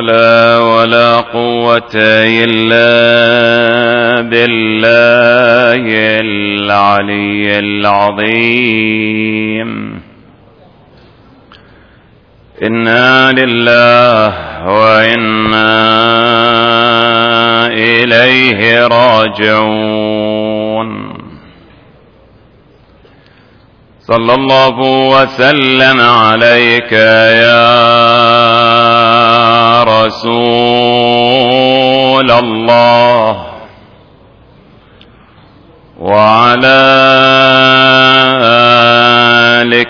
حول ولا قوة إلا بالله العلي العظيم. إنا لله وإنا إليه راجعون. صلى الله وسلم عليك يا رسول الله، وعلى آلك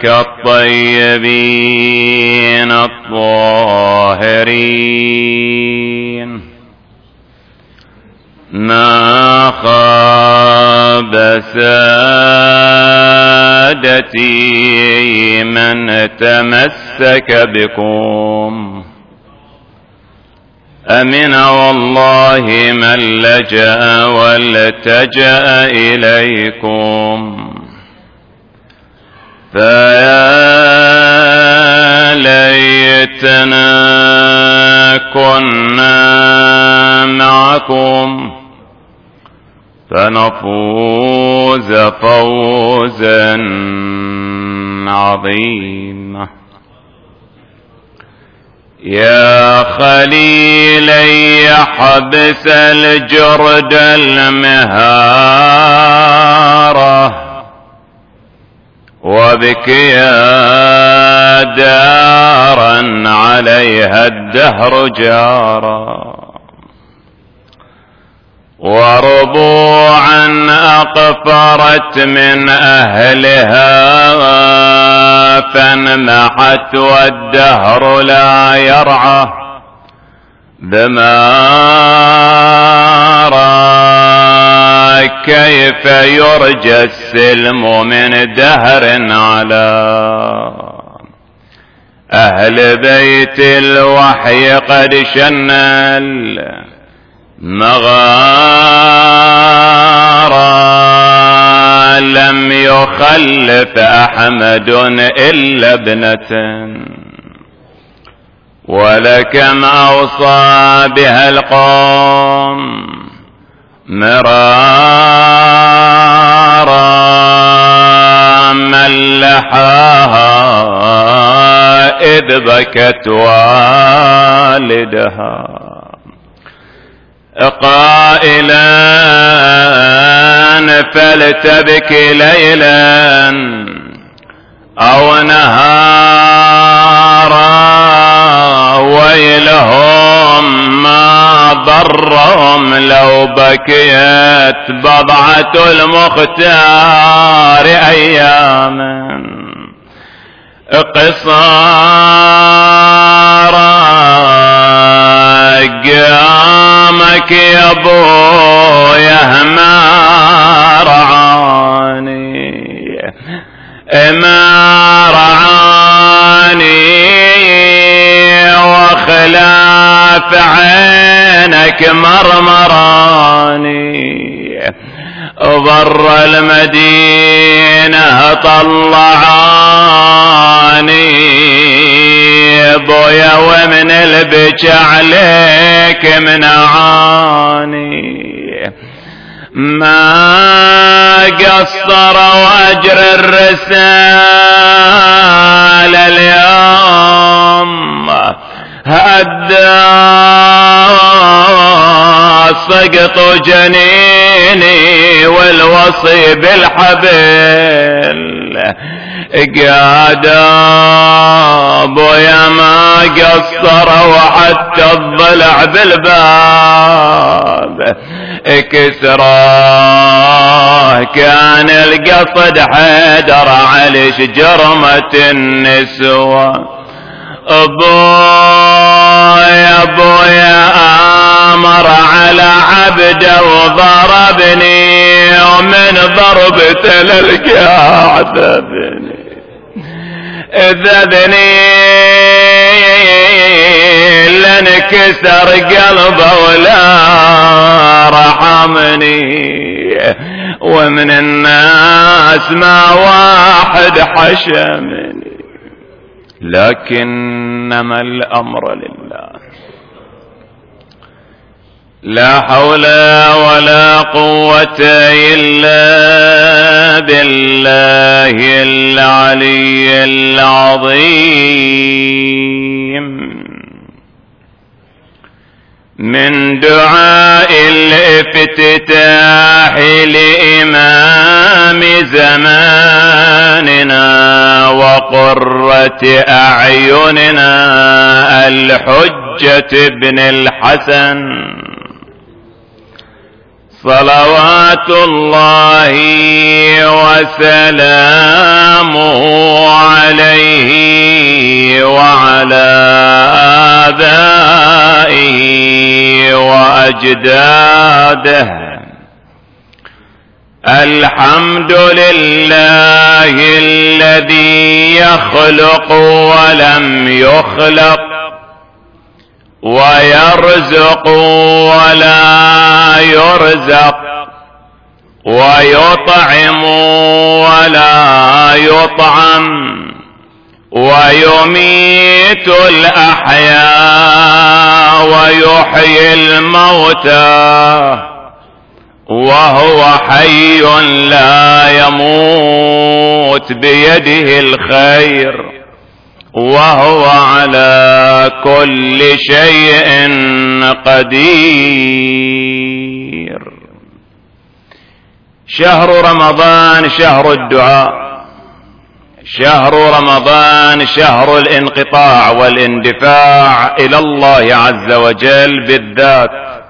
الطيبين الطاهرين. ما خاب سادتي من تمسك بكم، أمن والله من لجأ والتجأ إليكم. فيا ليتنا كنا معكم فنفوز فوزا عظيما. يا خليلي حبس الجرد المهارة، وبك يا دارا عليها الدهر جارا، وربوعا أقفرت من أهلها فانمحت والدهر لا يرعى ذمارا. كيف يرجى السلم من دهر على أهل بيت الوحي قد شن مغارا. لم يخلف أحمد إلا ابنة، ولكم أوصى بها القوم مرارا. ملحاها إذ بكت والدها قائلا فلتبكي ليلا أو نهارا. ويلهم ما ضرهم لو بكيت بضعة المختار أياما قصارا. قامك يا ابويا ما رعاني، ما رعاني، وخلاف عينك مرمراني. ضر المدينة طلعاني بويا، ومن البكي عليك منعاني. ما قصر واجر الرسالة اليوم هدى سقط جنيني والوصي بالحبل قاد ابويا ما قصر وحتى الضلع بالباب كسراه. كان القصد حيدر على جرمة النسوة. ابويا امر على عبده وضربني، ومن ضربته للقاع ذبني لنكسر قلبه ولا رحمني. ومن الناس ما واحد حشمني، لكنما الأمر لله. لا حول ولا قوة إلا بالله العلي العظيم. من دعاء الافتتاح لإمام زماننا وقرة أعيننا الحجة بن الحسن صلوات الله وسلامه عليه وعلى آبائه وأجداده. الحمد لله الذي يخلق ولم يخلق ويرزق ولا يرزق ويطعم ولا يطعم ويميت الأحياء ويحيي الموتى وهو حي لا يموت بيده الخير وهو على كل شيء قدير. شهر رمضان شهر الدعاء، شهر رمضان شهر الانقطاع والاندفاع إلى الله عز وجل بالذات.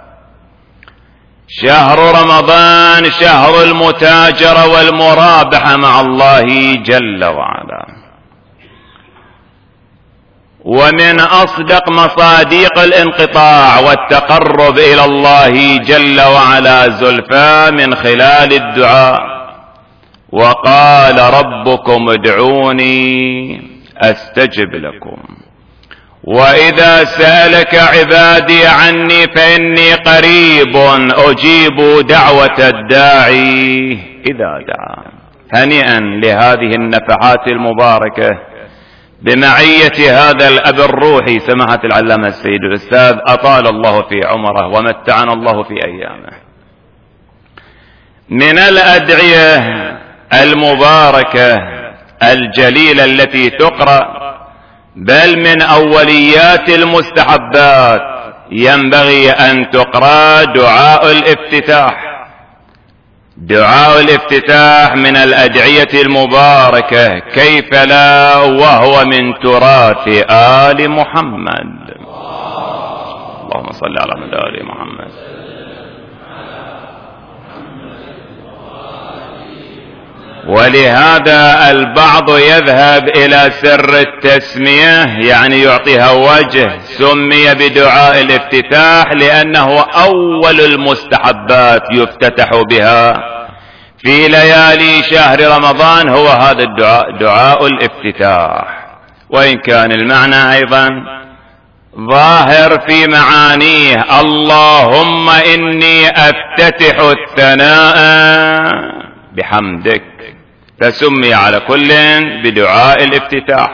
شهر رمضان شهر المتاجرة والمرابحة مع الله جل وعلا. ومن أصدق مصادق الانقطاع والتقرب إلى الله جل وعلا زلفى من خلال الدعاء. وقال ربكم ادعوني أستجب لكم وإذا سألك عبادي عني فإني قريب أجيب دعوة الداعي إذا دعا. هنيئا لهذه النفحات المباركة بمعية هذا الأب الروحي سماحة العلامة السيد الأستاذ أطال الله في عمره ومتعنا الله في أيامه. من الأدعية المباركة الجليلة التي تقرأ بل من أوليات المستحبات ينبغي أن تقرأ دعاء الافتتاح. دعاء الافتتاح من الأدعية المباركة كيف لا وهو من تراث آل محمد. اللهم صل على محمد آل محمد. ولهذا البعض يذهب إلى سر التسمية يعني يعطيها وجه، سمي بدعاء الافتتاح لأنه أول المستحبات يفتتح بها في ليالي شهر رمضان هو هذا الدعاء، دعاء الافتتاح. وإن كان المعنى أيضا ظاهر في معانيه، اللهم إني أفتتح الثناء بحمدك، فسمي على كل بدعاء الافتتاح.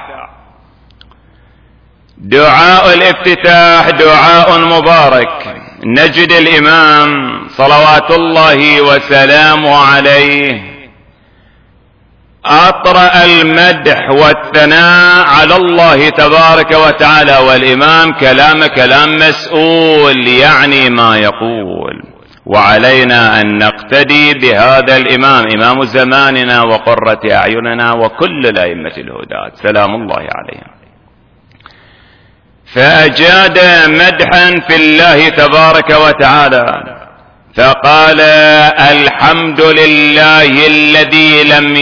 دعاء الافتتاح دعاء مبارك. نجد الإمام صلوات الله وسلامه عليه أطرأ المدح والثناء على الله تبارك وتعالى، والإمام كلام مسؤول يعني ما يقول، وعلينا أن نقتدي بهذا الإمام، إمام زماننا وقرة أعيننا وكل الأئمة الهداة سلام الله عليهم. فأجاد مدحا في الله تبارك وتعالى فقال الحمد لله الذي لم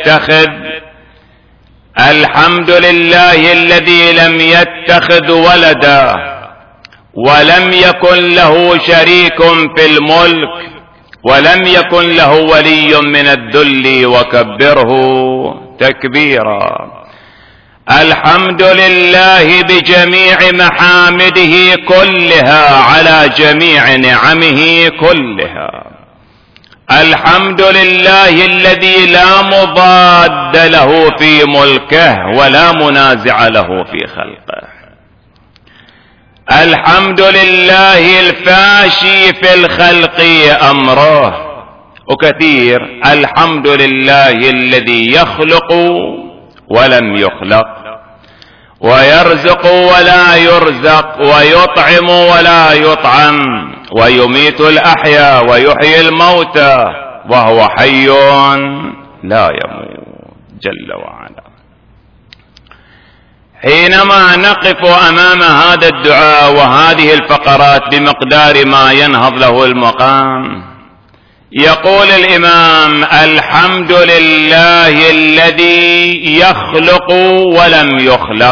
يتخذ ولدا ولم يكن له شريك في الملك ولم يكن له ولي من الذل وكبره تكبيرا. الحمد لله بجميع محامده كلها على جميع نعمه كلها. الحمد لله الذي لا مضاد له في ملكه ولا منازع له في خلقه. الحمد لله الفاشي في الخلق أمره. وكثير الحمد لله الذي يخلق ولم يخلق، ويرزق ولا يرزق، ويطعم ولا يطعم، ويميت الأحياء ويحيي الموتى وهو حي لا يموت جل وعلا. حينما نقف أمام هذا الدعاء وهذه الفقرات بمقدار ما ينهض له المقام، يقول الإمام: الحمد لله الذي يخلق ولم يخلق.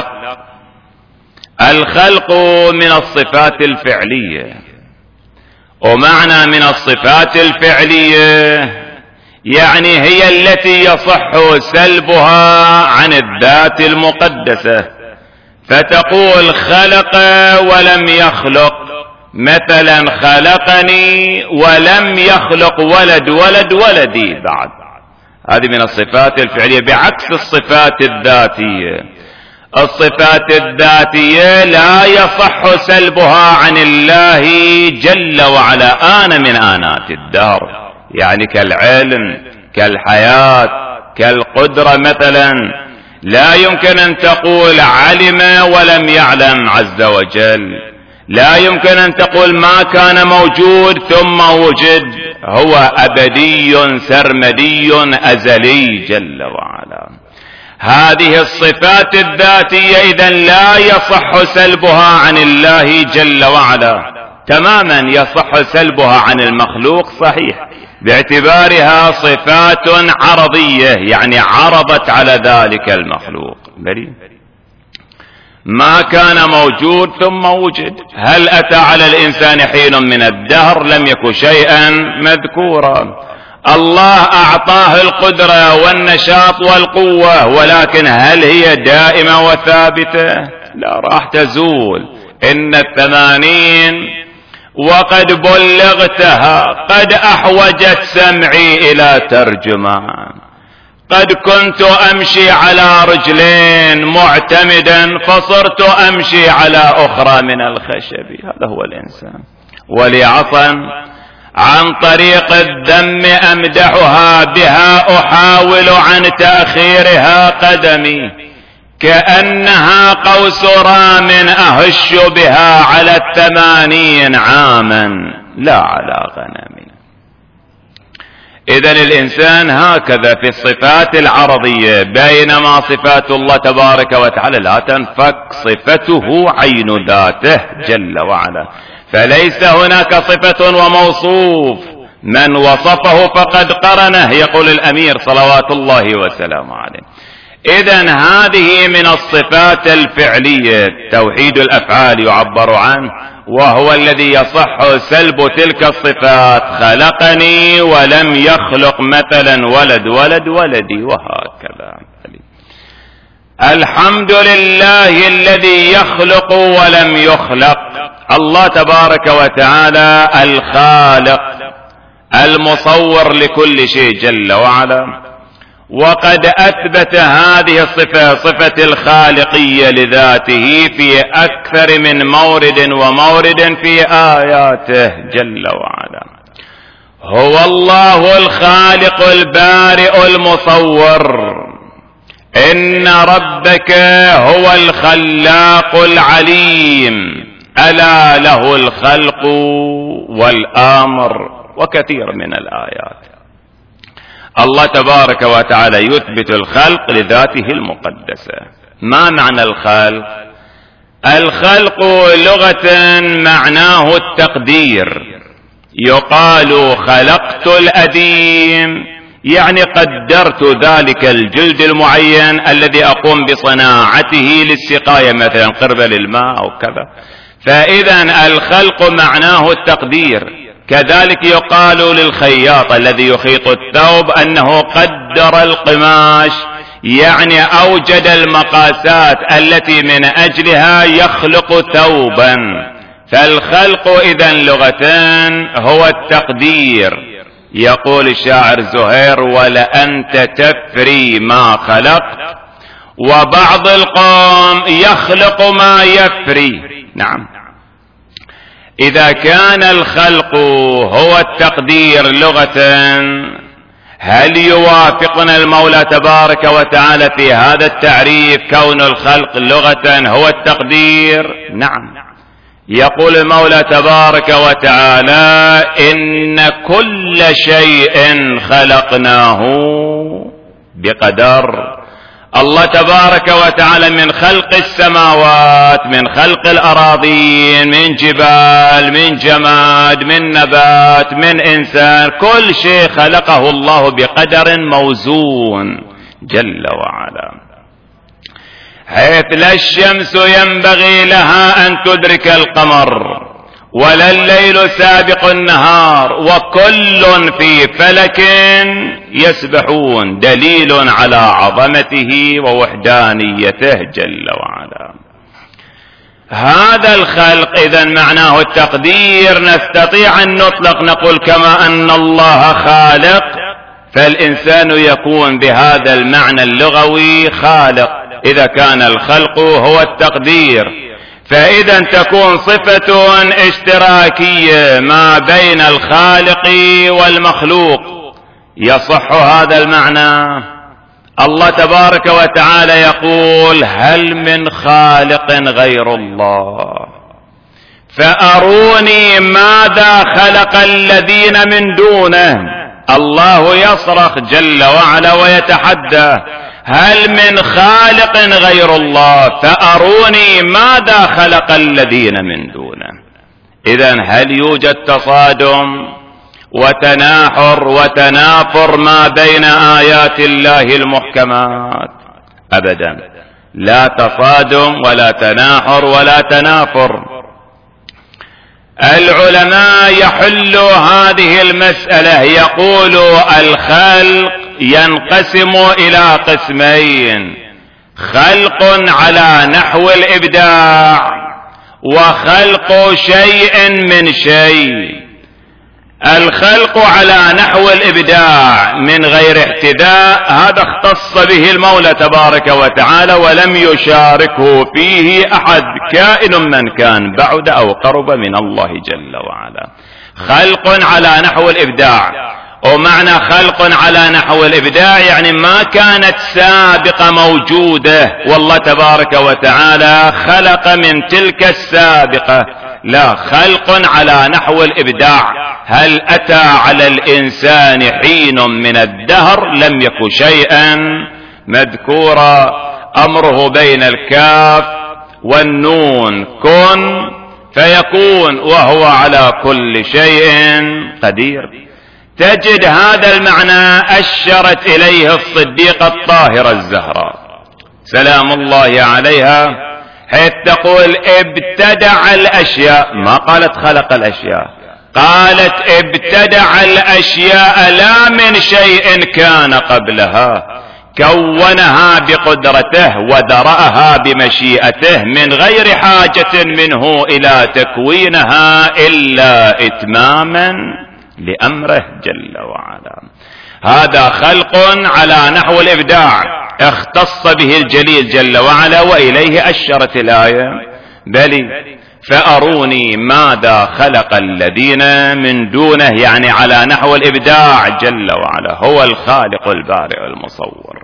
الخلق من الصفات الفعلية، ومعنى من الصفات الفعلية يعني هي التي يصح سلبها عن الذات المقدسة، فتقول خلق ولم يخلق، مثلا خلقني ولم يخلق ولدي بعد. هذه من الصفات الفعلية، بعكس الصفات الذاتية. الصفات الذاتية لا يصح سلبها عن الله جل وعلا آن من آنات الدهر، يعني كالعلم، كالحياة، كالقدرة مثلا. لا يمكن أن تقول علم ولم يعلم عز وجل، لا يمكن أن تقول ما كان موجود ثم وجد، هو أبدي سرمدي أزلي جل وعلا. هذه الصفات الذاتية إذن لا يصح سلبها عن الله جل وعلا تماما. يصح سلبها عن المخلوق صحيح، باعتبارها صفات عرضية، يعني عرضت على ذلك المخلوق. ما كان موجود ثم وجد. هل أتى على الإنسان حين من الدهر لم يكن شيئا مذكورا؟ الله أعطاه القدرة والنشاط والقوة، ولكن هل هي دائمة وثابتة؟ لا، راح تزول. إن 80 وقد بلغتها، قد أحوجت سمعي إلى ترجمان، قد كنت أمشي على رجلين معتمدا فصرت أمشي على أخرى من الخشب. هذا هو الإنسان. ولعصا عن طريق الذم أمدحها، بها أحاول عن تأخيرها قدمي، كأنها قوس رام أهش بها على 80 عاما لا على غنم. إذن الإنسان هكذا في الصفات العرضية، بينما صفات الله تبارك وتعالى لا تنفك، صفته عين ذاته جل وعلا، فليس هناك صفة وموصوف، من وصفه فقد قرنه، يقول الأمير صلوات الله وسلامه عليه. إذن هذه من الصفات الفعلية، توحيد الأفعال يعبر عنه، وهو الذي يصح سلب تلك الصفات. خلقني ولم يخلق، مثلا ولدي، وهكذا. الحمد لله الذي يخلق ولم يخلق. الله تبارك وتعالى الخالق المصور لكل شيء جل وعلا، وقد أثبت هذه الصفة، صفة الخالقية لذاته، في أكثر من مورد ومورد في آياته جل وعلا. هو الله الخالق البارئ المصور. إن ربك هو الخلاق العليم، ألا له الخلق والأمر، وكثير من الآيات. الله تبارك وتعالى يثبت الخلق لذاته المقدسة. ما معنى الخلق؟ الخلق لغة معناه التقدير. يقال خلقت الأديم، يعني قدرت ذلك الجلد المعين الذي أقوم بصناعته للسقاية، مثلا قربة للماء أو كذا. فإذا الخلق معناه التقدير. كذلك يقال للخياط الذي يخيط الثوب أنه قدر القماش، يعني أوجد المقاسات التي من أجلها يخلق ثوبا. فالخلق إذن لغتان هو التقدير. يقول الشاعر زهير: ولأنت تفري ما خلقت، وبعض القوم يخلق ما يفري. نعم، إذا كان الخلق هو التقدير لغة، هل يوافقنا المولى تبارك وتعالى في هذا التعريف كون الخلق لغة هو التقدير؟ نعم. يقول المولى تبارك وتعالى: إن كل شيء خلقناه بقدر. الله تبارك وتعالى من خلق السماوات، من خلق الأراضين، من جبال، من جماد، من نبات، من إنسان، كل شيء خلقه الله بقدر موزون جل وعلا، حيث لا الشمس ينبغي لها أن تدرك القمر ولا الليل سابق النهار وكل في فلك يسبحون، دليل على عظمته ووحدانيته جل وعلا. هذا الخلق إذن معناه التقدير. نستطيع أن نطلق نقول كما أن الله خالق، فالإنسان يكون بهذا المعنى اللغوي خالق إذا كان الخلق هو التقدير، فإذا تكون صفة اشتراكية ما بين الخالق والمخلوق. يصح هذا المعنى؟ الله تبارك وتعالى يقول: هل من خالق غير الله فأروني ماذا خلق الذين من دونه. الله يصرخ جل وعلا ويتحدى: هل من خالق غير الله فأروني ماذا خلق الذين من دونه. إذن هل يوجد تصادم وتناحر وتنافر ما بين آيات الله المحكمات؟ أبدا، لا تصادم ولا تناحر ولا تنافر. العلماء يحلوا هذه المسألة، يقولوا الخلق ينقسم إلى قسمين: خلق على نحو الإبداع، وخلق شيء من شيء. الخلق على نحو الإبداع من غير احتذاء هذا اختص به المولى تبارك وتعالى ولم يشاركه فيه أحد كائن من كان بعد أو قرب من الله جل وعلا. خلق على نحو الإبداع، ومعنى خلق على نحو الإبداع يعني ما كانت سابقة موجودة والله تبارك وتعالى خلق من تلك السابقة، لا، خلق على نحو الإبداع. هل أتى على الإنسان حين من الدهر لم يكن شيئا مذكورا، أمره بين الكاف والنون، كن فيكون، وهو على كل شيء قدير. تجد هذا المعنى أشرت إليه الصديقة الطاهرة الزهراء سلام الله عليها، حيث تقول: ابتدع الأشياء، ما قالت خلق الأشياء، قالت ابتدع الأشياء لا من شيء كان قبلها، كونها بقدرته ودرأها بمشيئته من غير حاجة منه إلى تكوينها إلا إتماما لأمره جل وعلا. هذا خلق على نحو الإبداع اختص به الجليل جل وعلا، وإليه أشرت الآية: بل فأروني ماذا خلق الذين من دونه، يعني على نحو الإبداع جل وعلا، هو الخالق البارئ المصور.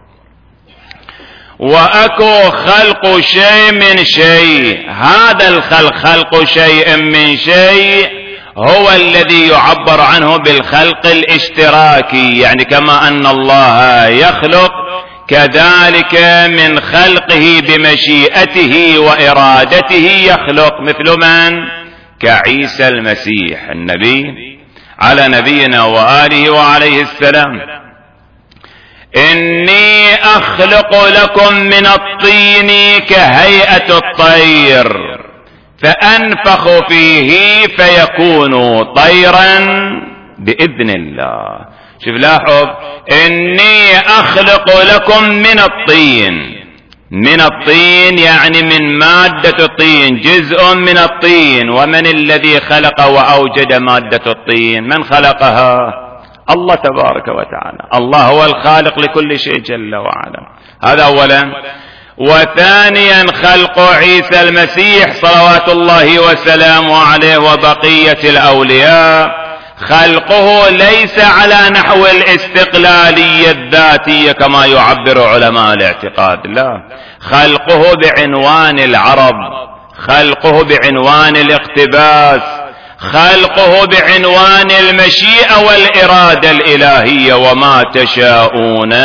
وأكو خلق شيء من شيء، هذا الخلق خلق شيء من شيء هو الذي يعبر عنه بالخلق الاشتراكي، يعني كما أن الله يخلق كذلك من خلقه بمشيئته وإرادته يخلق، مثل من؟ كعيسى المسيح النبي على نبينا وآله وعليه السلام: إني أخلق لكم من الطين كهيئة الطير فأنفخ فيه فيكون طيرا بإذن الله. شوف لاحظ: إني أخلق لكم من الطين. من الطين يعني من مادة الطين، جزء من الطين. ومن الذي خلق وأوجد مادة الطين؟ من خلقها؟ الله تبارك وتعالى. الله هو الخالق لكل شيء جل وعلا. هذا أولا. وثانيا خلق عيسى المسيح صلوات الله وسلامه عليه وبقية الأولياء خلقه ليس على نحو الاستقلالية الذاتية كما يعبر علماء الاعتقاد، لا، خلقه بعنوان العرض، خلقه بعنوان الاقتباس، خلقه بعنوان المشيئة والإرادة الإلهية، وما تشاءون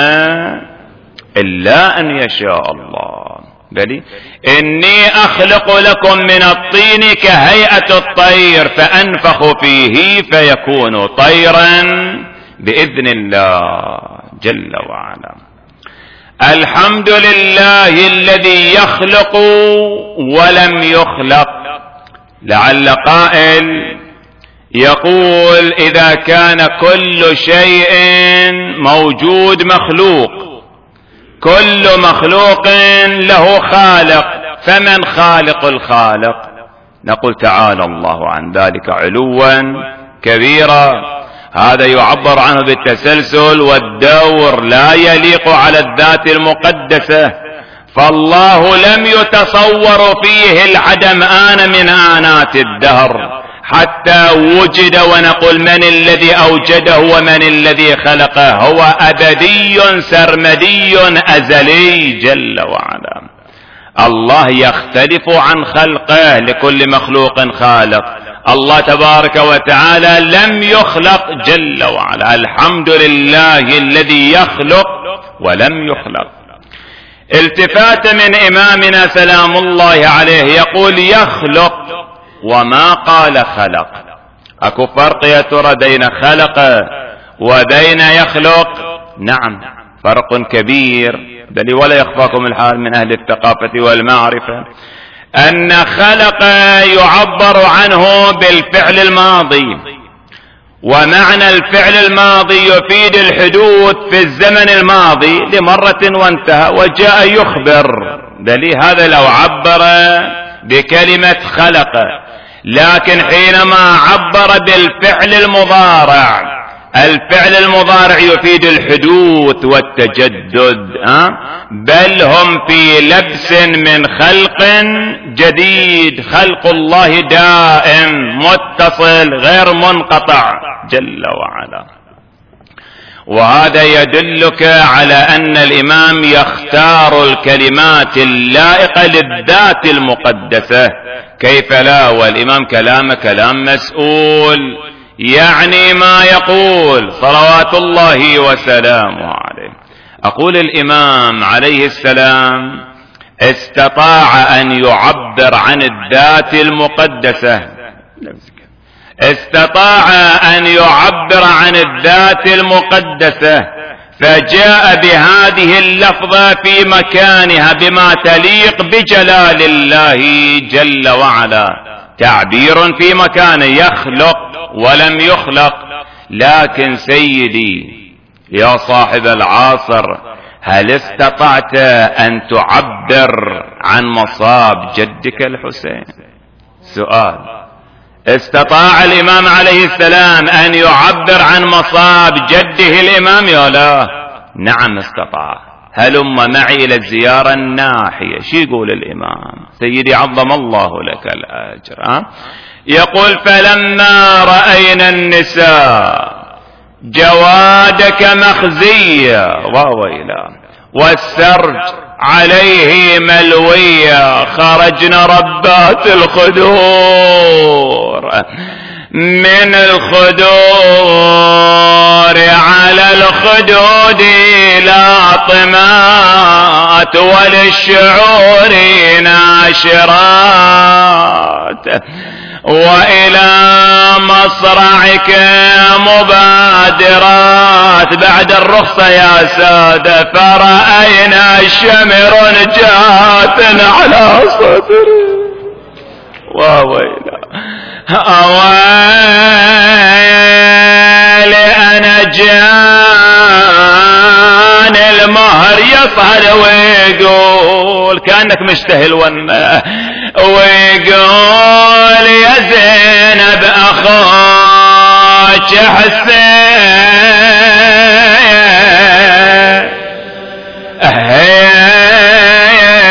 إلا أن يشاء الله. بل إني أخلق لكم من الطين كهيئة الطير فأنفخ فيه فيكون طيرا بإذن الله جل وعلا. الحمد لله الذي يخلق ولم يخلق. لعل قائل يقول إذا كان كل شيء موجود مخلوق، كل مخلوق له خالق، فمن خالق الخالق؟ نقول تعالى الله عن ذلك علوا كبيرا. هذا يعبر عنه بالتسلسل والدور، لا يليق على الذات المقدسة، فالله لم يتصور فيه العدم آن من آنات الدهر حتى وجد، ونقول من الذي أوجده ومن الذي خلقه؟ هو أبدي سرمدي أزلي جل وعلا. الله يختلف عن خلقه، لكل مخلوق خالق. الله تبارك وتعالى لم يخلق جل وعلا. الحمد لله الذي يخلق ولم يخلق. التفات من إمامنا سلام الله عليه يقول يخلق وما قال خلق. اكو فرق يا ترى بين خلق وبين يخلق؟ نعم فرق كبير، بل ولا يخفاكم الحال من اهل الثقافة والمعرفة ان خلق يعبر عنه بالفعل الماضي، ومعنى الفعل الماضي يفيد الحدوث في الزمن الماضي لمرة وانتهى، وجاء يخبر. بل هذا لو عبر بكلمة خلق، لكن حينما عبر بالفعل المضارع، الفعل المضارع يفيد الحدوث والتجدد، بل هم في لبس من خلق جديد. خلق الله دائم متصل غير منقطع جل وعلا. وهذا يدلك على أن الإمام يختار الكلمات اللائقة للذات المقدسة، كيف لا؟ والإمام كلام مسؤول، يعني ما يقول صلوات الله وسلامه عليه. أقول الإمام عليه السلام استطاع أن يعبر عن الذات المقدسة، استطاع أن يعبر عن الذات المقدسة، فجاء بهذه اللفظة في مكانها بما تليق بجلال الله جل وعلا، تعبير في مكانه، يخلق ولم يخلق. لكن سيدي يا صاحب العصر، هل استطعت أن تعبر عن مصاب جدك الحسين؟ سؤال. استطاع الإمام عليه السلام أن يعبر عن مصاب جده الإمام يا لا؟ نعم استطاع. هلم معي إلى الزيارة الناحية. شو يقول الإمام؟ سيدي عظم الله لك الأجر. يقول فلما رأينا النساء جوادك مخزية وويلا والسرج عليه ملوية، خرجنا ربات الخدور من الخدور على الخدود لاطمات وللشعور ناشرات، وإلى مصرعك مبادرات. بعد الرخصة يا سادة فرأينا شمر جات على صدر وويلا أويل أنا جان المهر يصهر ويقول كأنك مشتهل ويقول يا زينب أخوك حسين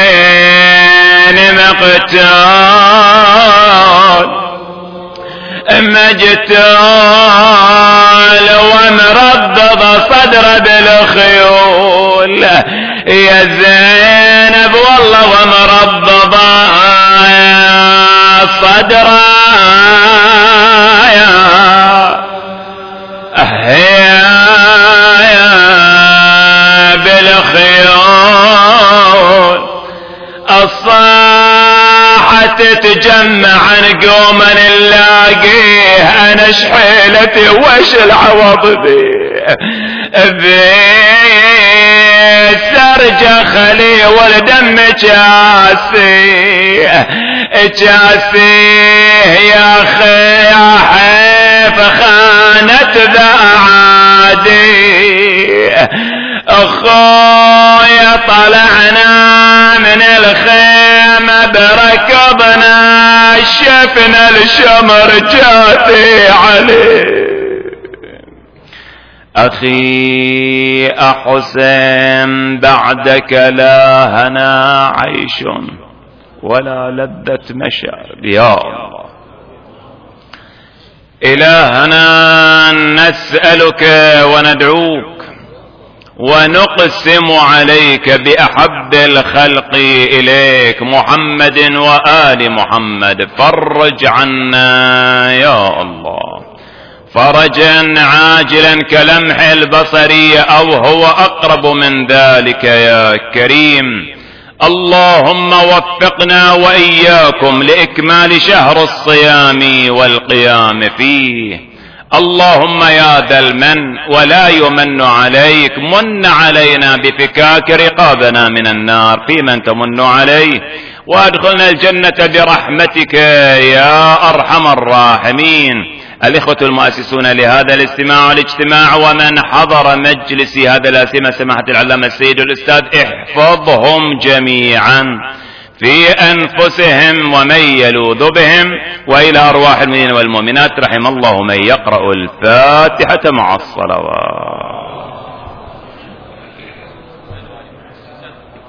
مجتال ومربض صدر بالخيول يا زينب والله ومربض صدر بالخيول الصاحة تتجمع قوما نلاقيه انا شحيلتي وش العوض ذي سرجة خلي والدم جاسي يا اخي يا حيف خانت ذا عادي اخويا طلعنا من الخيمة بركبنا شفنا الشمر جاتي عليه أخي أحسن بعدك لا هنا عيش ولا لذة مشارب يا الله إلهنا نسألك وندعوك ونقسم عليك بأحب الخلق إليك محمد وآل محمد فرج عنا يا الله فرجا عاجلا كلمح البصر أو هو أقرب من ذلك يا كريم اللهم وفقنا وإياكم لإكمال شهر الصيام والقيام فيه اللهم يا ذا المن ولا يمن عليك من علينا بفكاك رقابنا من النار في من تمن عليه وادخلنا الجنة برحمتك يا أرحم الراحمين. الإخوة المؤسسون لهذا الاستماع والاجتماع ومن حضر مجلس هذا الأسمة سماحة العلامة السيد الأستاذ احفظهم جميعا في أنفسهم ومن يلوذ بهم وإلى أرواح المؤمنين والمؤمنات رحم الله من يقرأ الفاتحة مع الصلوات.